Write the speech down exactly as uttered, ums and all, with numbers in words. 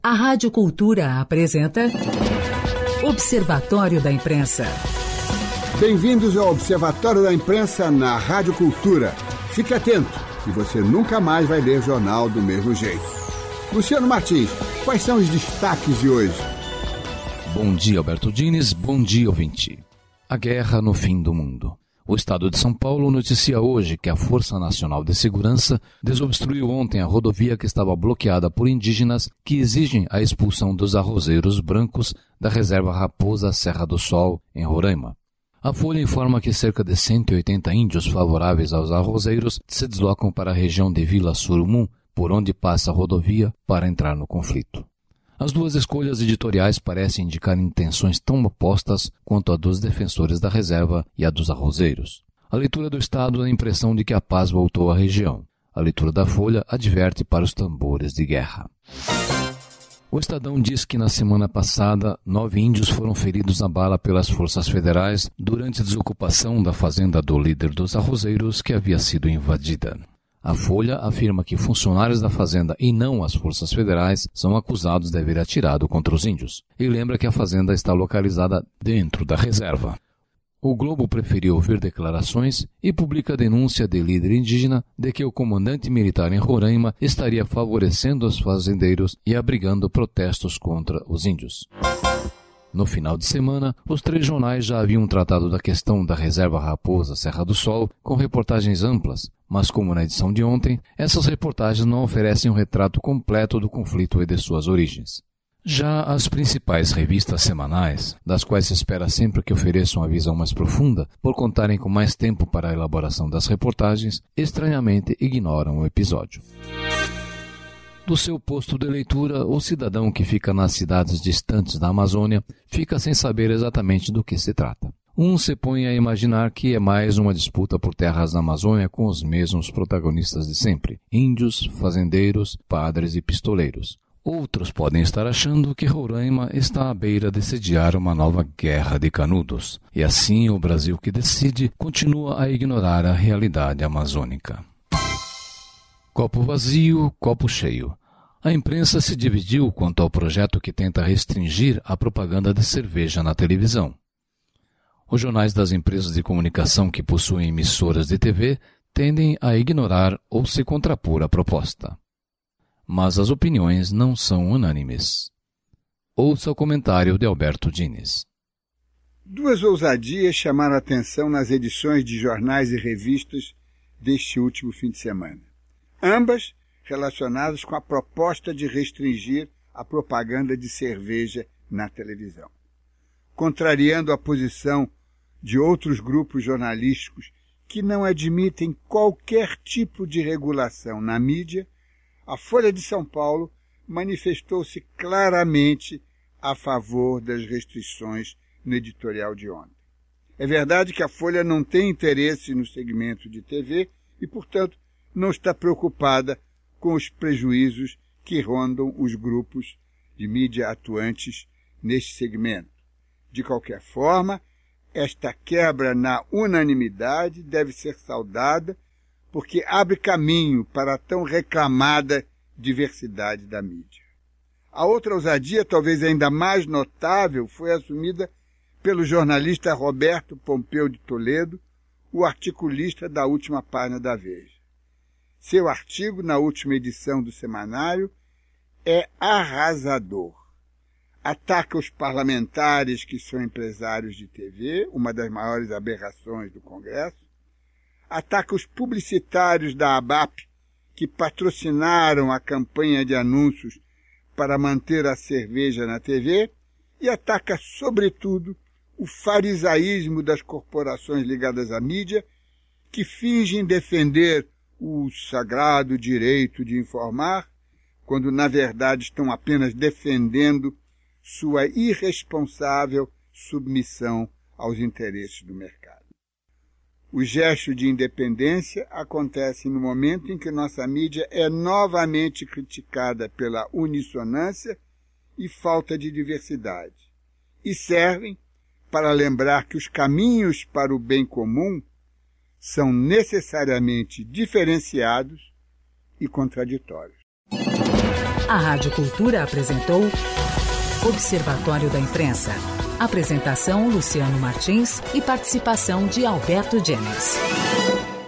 A Rádio Cultura apresenta Observatório da Imprensa. Bem-vindos ao Observatório da Imprensa na Rádio Cultura. Fique atento, que você nunca mais vai ler jornal do mesmo jeito. Luciano Martins, quais são os destaques de hoje? Bom dia, Alberto Diniz. Bom dia, ouvinte. A guerra no fim do mundo. O Estado de São Paulo noticia hoje que a Força Nacional de Segurança desobstruiu ontem a rodovia que estava bloqueada por indígenas que exigem a expulsão dos arrozeiros brancos da reserva Raposa Serra do Sol, em Roraima. A Folha informa que cerca de cento e oitenta índios favoráveis aos arrozeiros se deslocam para a região de Vila Surumum, por onde passa a rodovia, para entrar no conflito. As duas escolhas editoriais parecem indicar intenções tão opostas quanto a dos defensores da reserva e a dos arrozeiros. A leitura do Estado dá a impressão de que a paz voltou à região. A leitura da Folha adverte para os tambores de guerra. O Estadão diz que na semana passada, nove índios foram feridos a bala pelas forças federais durante a desocupação da fazenda do líder dos arrozeiros que havia sido invadida. A Folha afirma que funcionários da fazenda e não as forças federais são acusados de haver atirado contra os índios. E lembra que a fazenda está localizada dentro da reserva. O Globo preferiu ouvir declarações e publica a denúncia de líder indígena de que o comandante militar em Roraima estaria favorecendo os fazendeiros e abrigando protestos contra os índios. No final de semana, os três jornais já haviam tratado da questão da reserva Raposa Serra do Sol com reportagens amplas, mas como na edição de ontem, essas reportagens não oferecem um retrato completo do conflito e de suas origens. Já as principais revistas semanais, das quais se espera sempre que ofereçam uma visão mais profunda, por contarem com mais tempo para a elaboração das reportagens, estranhamente ignoram o episódio. Do seu posto de leitura, o cidadão que fica nas cidades distantes da Amazônia fica sem saber exatamente do que se trata. Um se põe a imaginar que é mais uma disputa por terras na Amazônia com os mesmos protagonistas de sempre, índios, fazendeiros, padres e pistoleiros. Outros podem estar achando que Roraima está à beira de sediar uma nova guerra de canudos, e assim o Brasil que decide continua a ignorar a realidade amazônica. Copo vazio, copo cheio. A imprensa se dividiu quanto ao projeto que tenta restringir a propaganda de cerveja na televisão. Os jornais das empresas de comunicação que possuem emissoras de T V tendem a ignorar ou se contrapor à proposta. Mas as opiniões não são unânimes. Ouça o comentário de Alberto Diniz. Duas ousadias chamaram a atenção nas edições de jornais e revistas deste último fim de semana. Ambas relacionadas com a proposta de restringir a propaganda de cerveja na televisão. Contrariando a posição de outros grupos jornalísticos que não admitem qualquer tipo de regulação na mídia, a Folha de São Paulo manifestou-se claramente a favor das restrições no editorial de ontem. É verdade que a Folha não tem interesse no segmento de T V e, portanto, não está preocupada com os prejuízos que rondam os grupos de mídia atuantes neste segmento. De qualquer forma, esta quebra na unanimidade deve ser saudada porque abre caminho para a tão reclamada diversidade da mídia. A outra ousadia, talvez ainda mais notável, foi assumida pelo jornalista Roberto Pompeu de Toledo, o articulista da última página da Veja. Seu artigo, na última edição do semanário, é arrasador. Ataca os parlamentares que são empresários de T V, uma das maiores aberrações do Congresso. Ataca os publicitários da ABAP, que patrocinaram a campanha de anúncios para manter a cerveja na T V. E ataca, sobretudo, o farisaísmo das corporações ligadas à mídia, que fingem defender o sagrado direito de informar, quando na verdade estão apenas defendendo sua irresponsável submissão aos interesses do mercado. O gesto de independência acontece no momento em que nossa mídia é novamente criticada pela unissonância e falta de diversidade, e servem para lembrar que os caminhos para o bem comum são necessariamente diferenciados e contraditórios. A Rádio Cultura apresentou Observatório da Imprensa. Apresentação Luciano Martins e participação de Alberto Diniz.